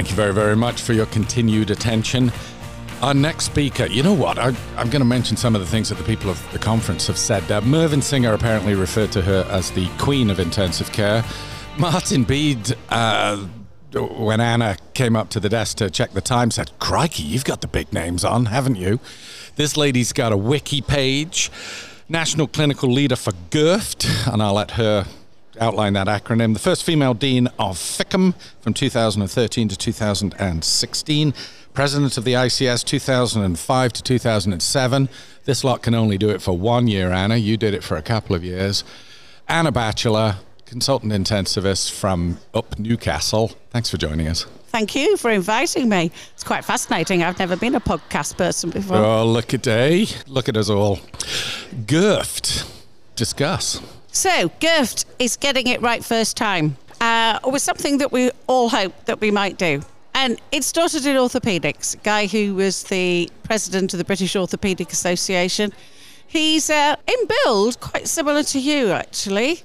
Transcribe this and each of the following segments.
Thank you very, very much for your continued attention. Our next speaker, you know what? I'm going to mention some of the things that the people of the conference have said. Mervyn Singer apparently referred to her as the Queen of Intensive Care. Martin Bede, when Anna came up to the desk to check the time, said, "Crikey, you've got the big names on, haven't you?" This lady's got a wiki page. National Clinical Leader for GIRFT, and I'll let her outline that acronym. The first female Dean of FICM from 2013 to 2016. President of the ICS 2005 to 2007. This lot can only do it for 1 year, Anna. You did it for a couple of years. Anna Batchelor, consultant intensivist from up Newcastle. Thanks for joining us. Thank you for inviting me. It's quite fascinating. I've never been a podcast person before. Oh, look at us all. GIRFT. Discuss. So, GIRFT is getting it right first time. It was something that we all hoped that we might do. And it started in orthopaedics. A guy who was the president of the British Orthopaedic Association. He's in build quite similar to you, actually.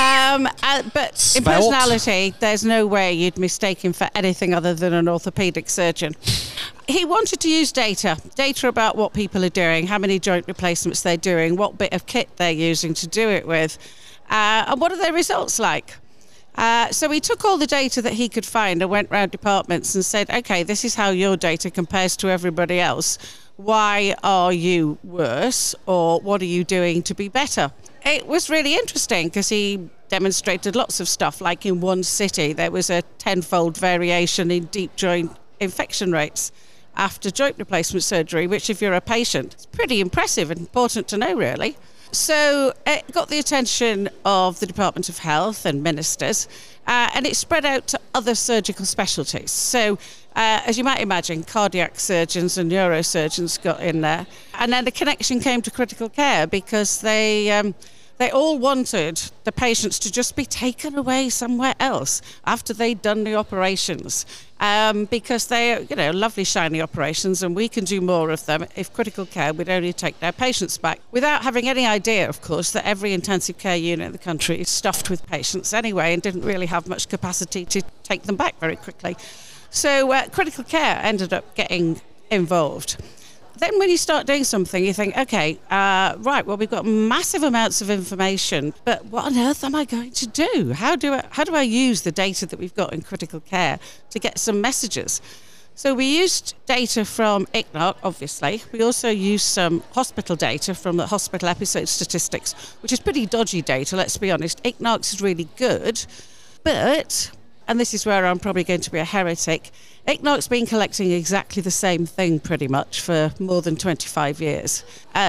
But Svelte. in personality, there's no way you'd mistake him for anything other than an orthopaedic surgeon. He wanted to use data about what people are doing, how many joint replacements they're doing, what bit of kit they're using to do it with, and what are their results like. So he took all the data that he could find and went round departments and said, okay, this is how your data compares to everybody else. Why are you worse, or what are you doing to be better? It was really interesting because he demonstrated lots of stuff, like in one city there was a 10-fold variation in deep joint infection rates after joint replacement surgery, which if you're a patient, it's pretty impressive and important to know, really. So it got the attention of the Department of Health and ministers, and it spread out to other surgical specialties. So as you might imagine, cardiac surgeons and neurosurgeons got in there. And then the connection came to critical care because they all wanted the patients to just be taken away somewhere else after they'd done the operations, because they're, lovely shiny operations, and we can do more of them if critical care would only take their patients back, without having any idea, of course, that every intensive care unit in the country is stuffed with patients anyway and didn't really have much capacity to take them back very quickly. So critical care ended up getting involved. Then when you start doing something, you think, okay, right, well, we've got massive amounts of information, but what on earth am I going to do? How do I use the data that we've got in critical care to get some messages? So we used data from ICNARC, obviously. We also used some hospital data from the hospital episode statistics, which is pretty dodgy data, let's be honest. ICNARC is really good, but, and this is where I'm probably going to be a heretic, ICNARC's been collecting exactly the same thing pretty much for more than 25 years.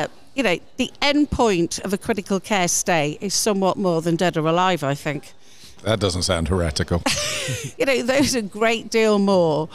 The end point of a critical care stay is somewhat more than dead or alive, I think. That doesn't sound heretical. There's a great deal more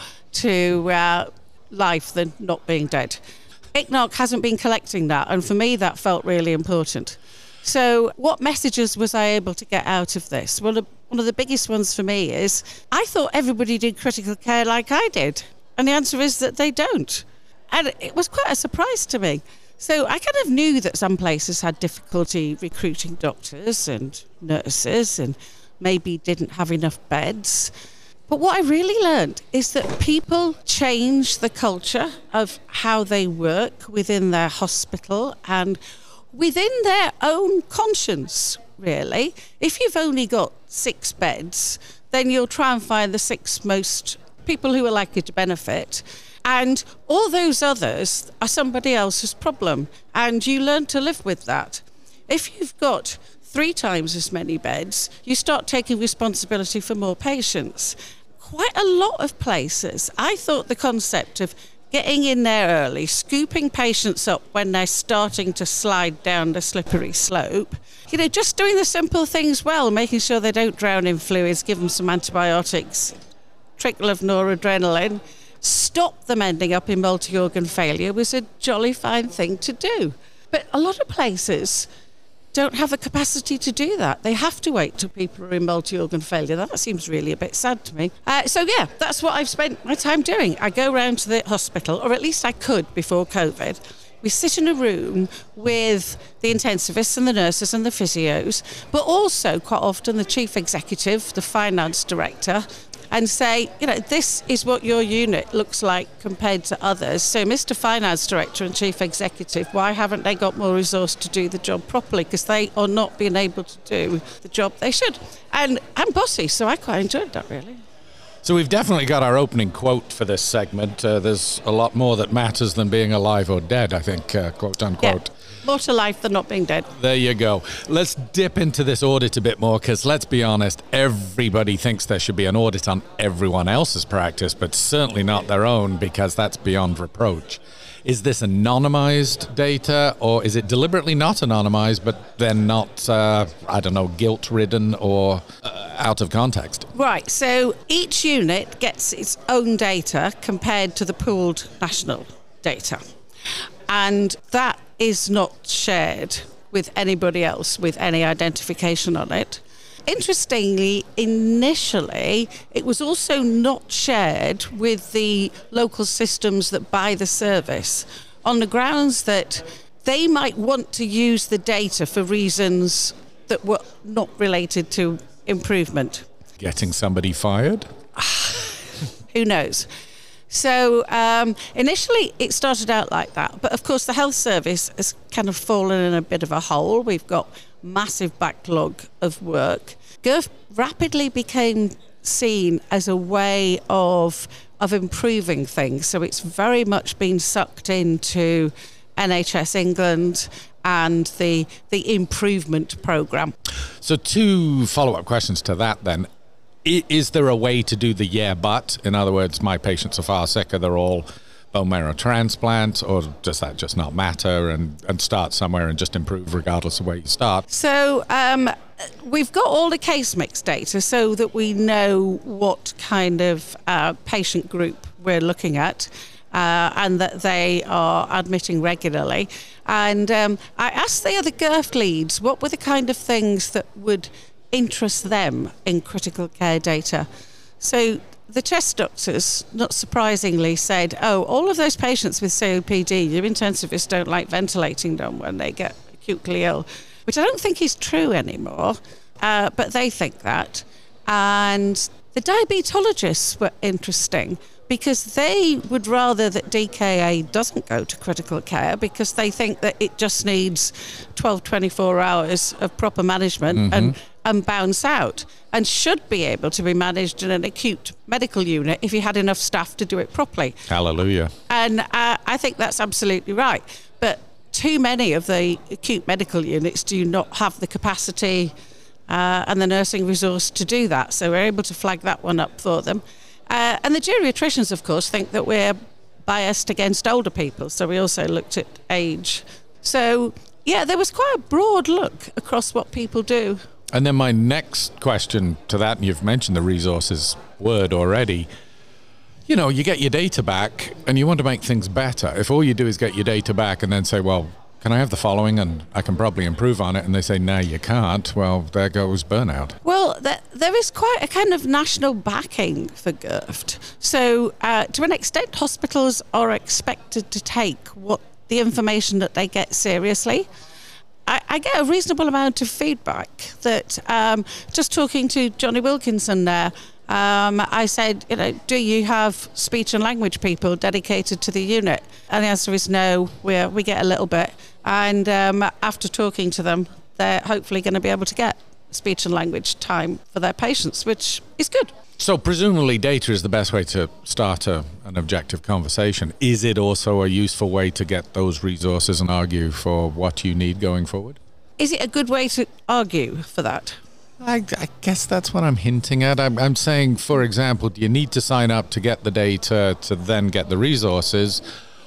to life than not being dead. ICNARC hasn't been collecting that, and for me that felt really important. So what messages was I able to get out of this? Well, one of the biggest ones for me is I thought everybody did critical care like I did. And the answer is that they don't. And it was quite a surprise to me. So I kind of knew that some places had difficulty recruiting doctors and nurses and maybe didn't have enough beds. But what I really learned is that people change the culture of how they work within their hospital and within their own conscience, really. If you've only got 6 beds, then you'll try and find the 6 most people who are likely to benefit. And all those others are somebody else's problem. And you learn to live with that. If you've got 3 times as many beds, you start taking responsibility for more patients. Quite a lot of places, I thought the concept of getting in there early, scooping patients up when they're starting to slide down the slippery slope, just doing the simple things well, making sure they don't drown in fluids, give them some antibiotics, trickle of noradrenaline, stop them ending up in multi-organ failure was a jolly fine thing to do. But a lot of places don't have the capacity to do that. They have to wait till people are in multi-organ failure. That seems really a bit sad to me. So that's what I've spent my time doing. I go round to the hospital, or at least I could before COVID. We sit in a room with the intensivists and the nurses and the physios, but also quite often the chief executive, the finance director, and say, this is what your unit looks like compared to others. So, Mr. Finance Director and Chief Executive, why haven't they got more resource to do the job properly? Because they are not being able to do the job they should. And I'm bossy, so I quite enjoyed that, really. So we've definitely got our opening quote for this segment. There's a lot more that matters than being alive or dead, I think, quote unquote. Yeah. More to life than not being dead. There you go. Let's dip into this audit a bit more, because let's be honest, everybody thinks there should be an audit on everyone else's practice, but certainly not their own, because that's beyond reproach. Is this anonymized data, or is it deliberately not anonymized, but then not, guilt-ridden or out of context? Right, so each unit gets its own data compared to the pooled national data. And that is not shared with anybody else with any identification on it. Interestingly, initially, it was also not shared with the local systems that buy the service, on the grounds that they might want to use the data for reasons that were not related to improvement. Getting somebody fired? Who knows? So initially it started out like that, but of course the health service has kind of fallen in a bit of a hole. We've got massive backlog of work. GIRF rapidly became seen as a way of improving things, so it's very much been sucked into NHS England and the improvement programme. So 2 follow-up questions to that then. Is there a way to do the but? In other words, my patients are far sicker, they're all bone marrow transplants, or does that just not matter and start somewhere and just improve regardless of where you start? So we've got all the case mix data so that we know what kind of patient group we're looking at. And that they are admitting regularly. And I asked the other GIRF leads what were the kind of things that would interest them in critical care data. So the chest doctors, not surprisingly, said, all of those patients with COPD, your intensivists don't like ventilating them when they get acutely ill, which I don't think is true anymore, but they think that. And the diabetologists were interesting, because they would rather that DKA doesn't go to critical care, because they think that it just needs 12, 24 hours of proper management and bounce out, and should be able to be managed in an acute medical unit if you had enough staff to do it properly. Hallelujah. And I think that's absolutely right. But too many of the acute medical units do not have the capacity and the nursing resource to do that. So we're able to flag that one up for them. And the geriatricians, of course, think that we're biased against older people. So we also looked at age. So, yeah, there was quite a broad look across what people do. And then my next question to that, and you've mentioned the resources word already, you get your data back and you want to make things better. If all you do is get your data back and then say, well, can I have the following and I can probably improve on it, and they say, no, you can't, well, there goes burnout. Well, there is quite a kind of national backing for GIRF. So to an extent, hospitals are expected to take the information that they get seriously. I get a reasonable amount of feedback that just talking to Johnny Wilkinson there, I said, do you have speech and language people dedicated to the unit? And the answer is no, we get a little bit. And after talking to them, they're hopefully going to be able to get speech and language time for their patients, which is good. So presumably data is the best way to start an objective conversation. Is it also a useful way to get those resources and argue for what you need going forward? Is it a good way to argue for that? I guess that's what I'm hinting at. I'm saying, for example, do you need to sign up to get the data to then get the resources,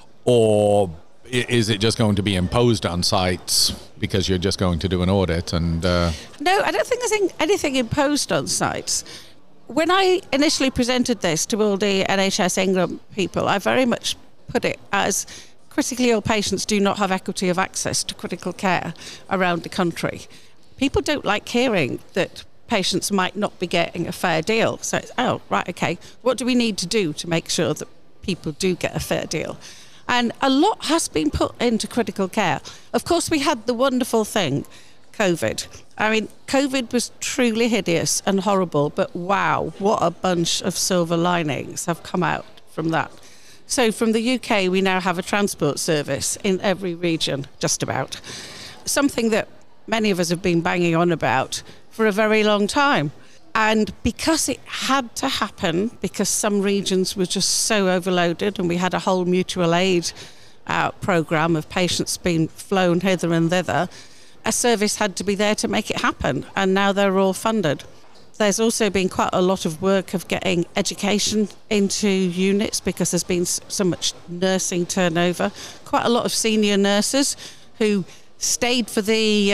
or is it just going to be imposed on sites because you're just going to do an audit? And No, I don't think there's anything imposed on sites. When I initially presented this to all the NHS England people, I very much put it as critically ill patients do not have equity of access to critical care around the country. People don't like hearing that patients might not be getting a fair deal. So it's, right, okay, what do we need to do to make sure that people do get a fair deal? And a lot has been put into critical care. Of course, we had the wonderful thing COVID. I mean, COVID was truly hideous and horrible, but wow, what a bunch of silver linings have come out from that. So from the UK, we now have a transport service in every region, just about. Something that many of us have been banging on about for a very long time. And because it had to happen, because some regions were just so overloaded, and we had a whole mutual aid programme of patients being flown hither and thither, a service had to be there to make it happen, and now they're all funded. There's also been quite a lot of work of getting education into units because there's been so much nursing turnover. Quite a lot of senior nurses who stayed for the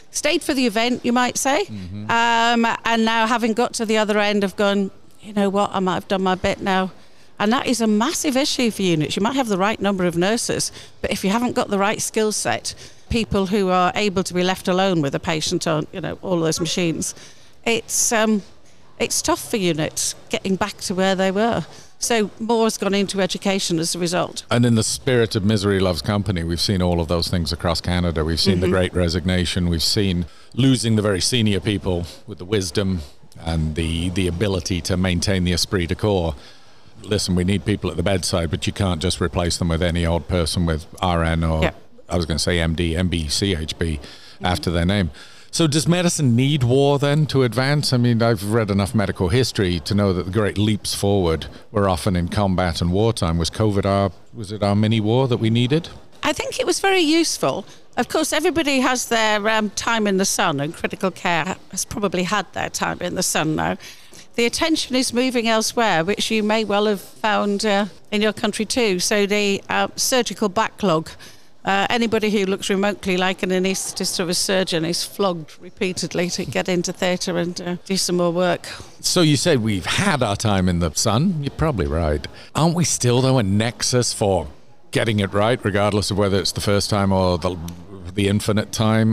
event, you might say, and now having got to the other end have gone, you know what, I might have done my bit now. And that is a massive issue for units. You might have the right number of nurses, but if you haven't got the right skill set, people who are able to be left alone with a patient on, you know, all those machines, it's tough for units getting back to where they were. So more has gone into education as a result. And in the spirit of misery loves company, we've seen all of those things across Canada. We've seen the Great Resignation. We've seen losing the very senior people with the wisdom and the ability to maintain the esprit de corps. Listen, we need people at the bedside, but you can't just replace them with any old person with RN or, I was going to say MD, MB, CHB after their name. So does medicine need war then to advance? I mean, I've read enough medical history to know that the great leaps forward were often in combat and wartime. Was COVID was it our mini war that we needed? I think it was very useful. Of course, everybody has their time in the sun, and critical care has probably had their time in the sun now. The attention is moving elsewhere, which you may well have found in your country too. So the surgical backlog. Anybody who looks remotely like an anaesthetist or a surgeon is flogged repeatedly to get into theatre and do some more work. So you said we've had our time in the sun. You're probably right. Aren't we still, though, a nexus for getting it right, regardless of whether it's the first time or the infinite time?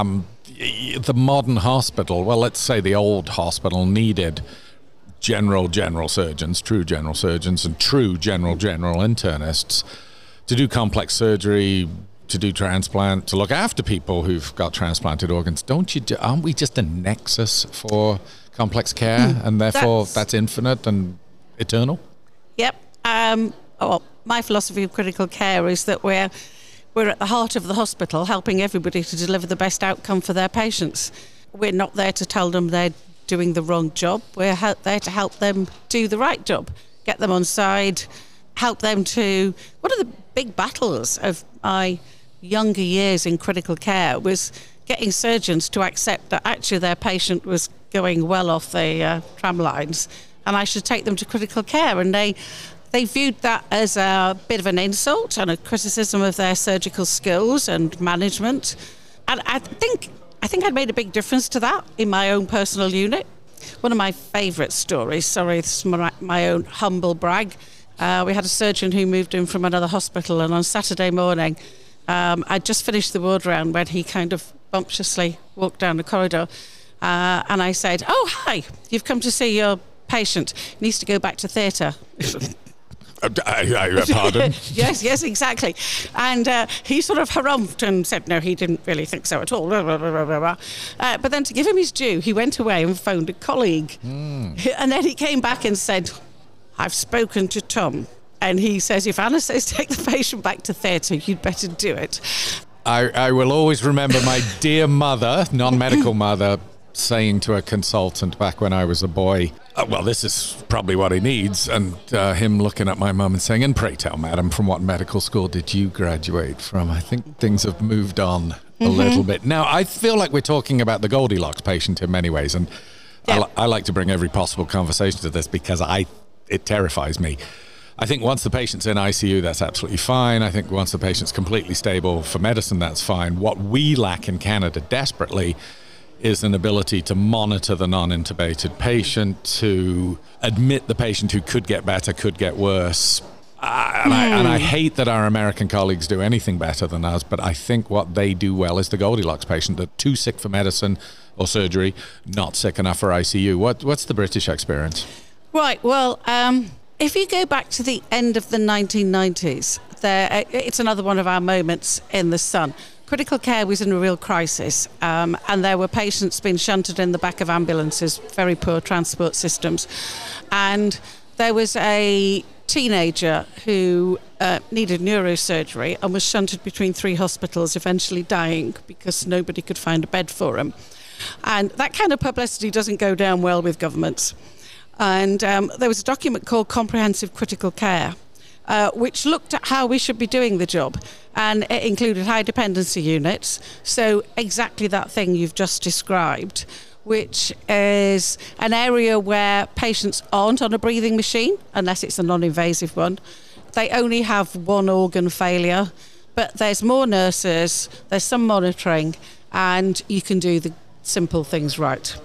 The modern hospital, well, let's say the old hospital needed general surgeons, true general surgeons, and true general internists to do complex surgery, to do transplant, to look after people who've got transplanted organs. Aren't we just a nexus for complex care, and therefore that's infinite and eternal? Yep. Well, my philosophy of critical care is that we're at the heart of the hospital, helping everybody to deliver the best outcome for their patients. We're not there to tell them they're doing the wrong job. We're there to help them do the right job, get them on side, help them to... One of the big battles of my younger years in critical care was getting surgeons to accept that actually their patient was going well off the tram lines and I should take them to critical care. And they viewed that as a bit of an insult and a criticism of their surgical skills and management. And I think I'd made a big difference to that in my own personal unit. One of my favourite stories, sorry, this is my own humble brag. We had a surgeon who moved in from another hospital, and on Saturday morning, I'd just finished the ward round when he kind of bumptiously walked down the corridor. And I said, "Oh, hi, you've come to see your patient. He needs to go back to theatre." Pardon? Yes, exactly. And he sort of harumphed and said, no, he didn't really think so at all. But then to give him his due, he went away and phoned a colleague. And then he came back and said, "I've spoken to Tom. And he says, if Anna says take the patient back to theatre, you'd better do it." I will always remember my dear mother, non-medical mother, saying to a consultant back when I was a boy, well, this is probably what he needs, and him looking at my mum and saying, "And pray tell, madam, from what medical school did you graduate from?" I think things have moved on a little bit. Now, I feel like we're talking about the Goldilocks patient in many ways, and I like to bring every possible conversation to this because it terrifies me. I think once the patient's in ICU, that's absolutely fine. I think once the patient's completely stable for medicine, that's fine. What we lack in Canada desperately is an ability to monitor the non-intubated patient, to admit the patient who could get better, could get worse. And I hate that our American colleagues do anything better than us, but I think what they do well is the Goldilocks patient, that too sick for medicine or surgery, not sick enough for ICU. What's the British experience? Right, well, if you go back to the end of the 1990s, it's another one of our moments in the sun. critical care was in a real crisis, and there were patients being shunted in the back of ambulances, very poor transport systems. And there was a teenager who needed neurosurgery and was shunted between 3 hospitals, eventually dying because nobody could find a bed for him. And that kind of publicity doesn't go down well with governments. And there was a document called Comprehensive Critical Care, which looked at how we should be doing the job. And it included high dependency units, so exactly that thing you've just described, which is an area where patients aren't on a breathing machine, unless it's a non-invasive one. They only have one organ failure, but there's more nurses, there's some monitoring, and you can do the simple things right.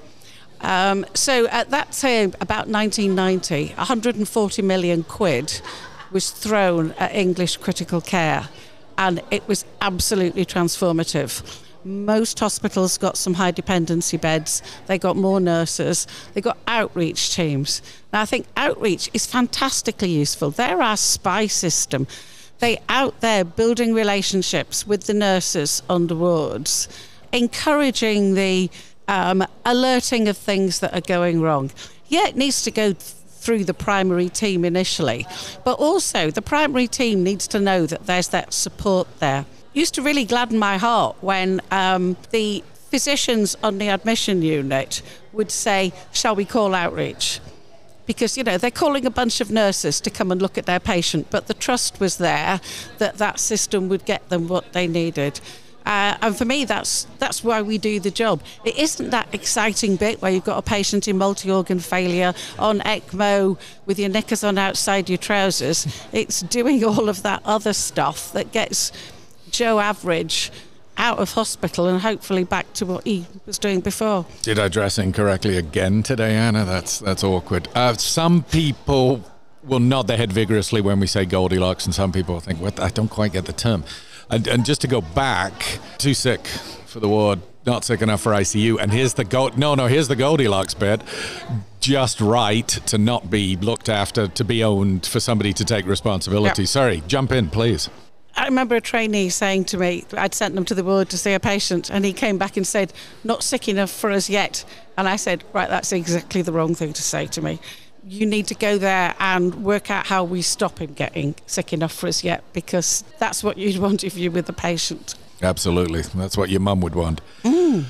So at that time, about 1990, 140 million quid was thrown at English critical care, and it was absolutely transformative. Most hospitals got some high dependency beds, they got more nurses, they got outreach teams. Now I think outreach is fantastically useful. They're our spy system. They're out there building relationships with the nurses on the wards, encouraging the alerting of things that are going wrong. Yeah, it needs to go through the primary team initially, but also the primary team needs to know that there's that support there. Used to really gladden my heart when the physicians on the admission unit would say, shall we call outreach? Because, you know, they're calling a bunch of nurses to come and look at their patient, but the trust was there that that system would get them what they needed. And for me, that's why we do the job. It isn't that exciting bit where you've got a patient in multi-organ failure on ECMO with your knickers on outside your trousers. It's doing all of that other stuff that gets Joe Average out of hospital and hopefully back to what he was doing before. Did I dress incorrectly again today, Anna? That's awkward. Some people will nod their head vigorously when we say Goldilocks, and some people think, "What? I don't quite get the term." And just to go back, too sick for the ward, not sick enough for ICU. And here's the here's the Goldilocks bit. Just right to not be looked after, to be owned, for somebody to take responsibility. Yep. Sorry, jump in, please. I remember a trainee saying to me, I'd sent them to the ward to see a patient, and he came back and said, not sick enough for us yet. And I said, right, that's exactly the wrong thing to say to me. You need to go there and work out how we stop him getting sick enough for us yet, because that's what you'd want if you were the patient. Absolutely. That's what your mum would want. Can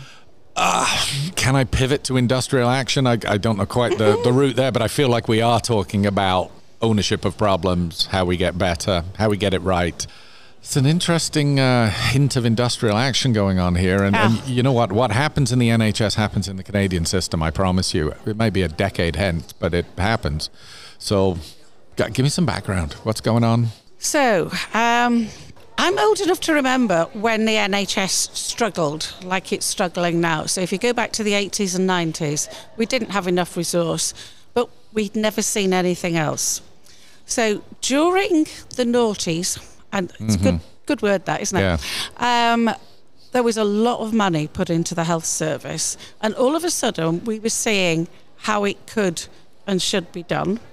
I pivot to industrial action? I don't know quite the route there, but I feel like we are talking about ownership of problems, how we get better, how we get it right. It's an interesting hint of industrial action going on here. And you know what? What happens in the NHS happens in the Canadian system, I promise you. It may be a decade hence, but it happens. So give me some background. What's going on? So I'm old enough to remember when the NHS struggled like it's struggling now. So if you go back to the 80s and 90s, we didn't have enough resource, but we'd never seen anything else. So during the noughties, and it's a good word that, isn't it? Yeah. There was a lot of money put into the health service, and all of a sudden we were seeing how it could and should be done,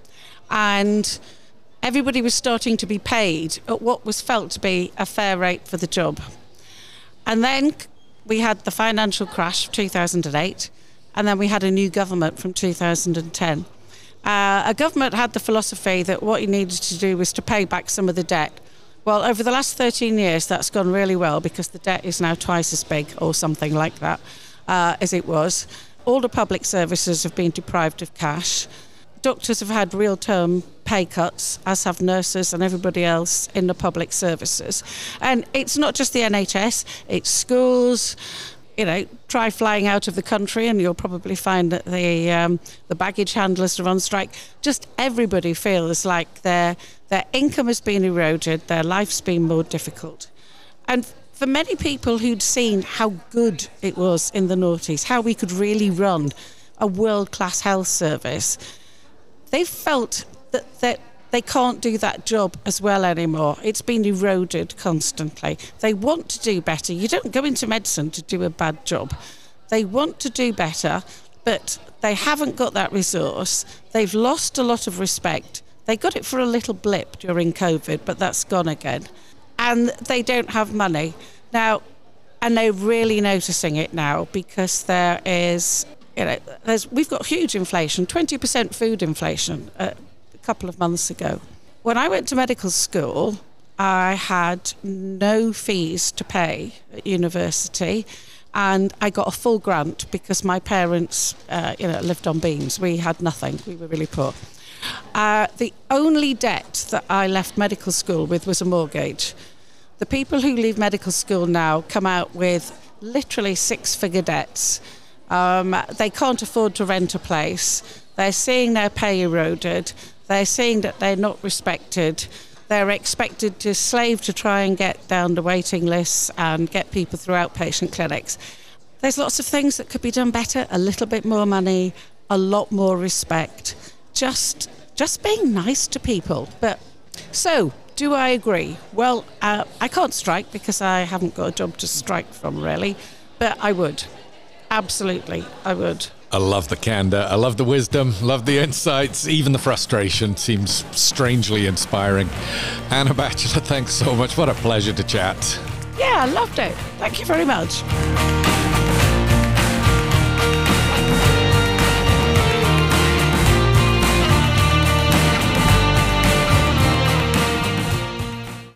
and everybody was starting to be paid at what was felt to be a fair rate for the job. And then we had the financial crash of 2008, and then we had a new government from 2010. A government had the philosophy that what you needed to do was to pay back some of the debt. Well, over the last 13 years, that's gone really well, because the debt is now twice as big, or something like that, as it was. All the public services have been deprived of cash. Doctors have had real-term pay cuts, as have nurses and everybody else in the public services. And it's not just the NHS, it's schools. You know, try flying out of the country and you'll probably find that the baggage handlers are on strike. Just everybody feels like their income has been eroded, their life's been more difficult. And for many people who'd seen how good it was in the noughties, how we could really run a world-class health service, they felt that they can't do that job as well anymore. It's been eroded constantly. They want to do better. You don't go into medicine to do a bad job. They want to do better, but they haven't got that resource. They've lost a lot of respect. They got it for a little blip during COVID, but that's gone again. And they don't have money. Now, And they're really noticing it now because there is, we've got huge inflation, 20% food inflation a couple of months ago. When I went to medical school, I had no fees to pay at university, and I got a full grant because my parents, lived on beans. We had nothing. We were really poor. The only debt that I left medical school with was a mortgage. The people who leave medical school now come out with literally six-figure debts. They can't afford to rent a place. They're seeing their pay eroded. They're seeing that they're not respected. They're expected to slave to try and get down the waiting lists and get people through outpatient clinics. There's lots of things that could be done better, a little bit more money, a lot more respect, just being nice to people. But so, do I agree? Well, I can't strike because I haven't got a job to strike from, really, but I would. Absolutely, I would. I love the candor. I love the wisdom. Love the insights. Even the frustration seems strangely inspiring. Anna Batchelor, thanks so much. What a pleasure to chat. Yeah, I loved it. Thank you very much.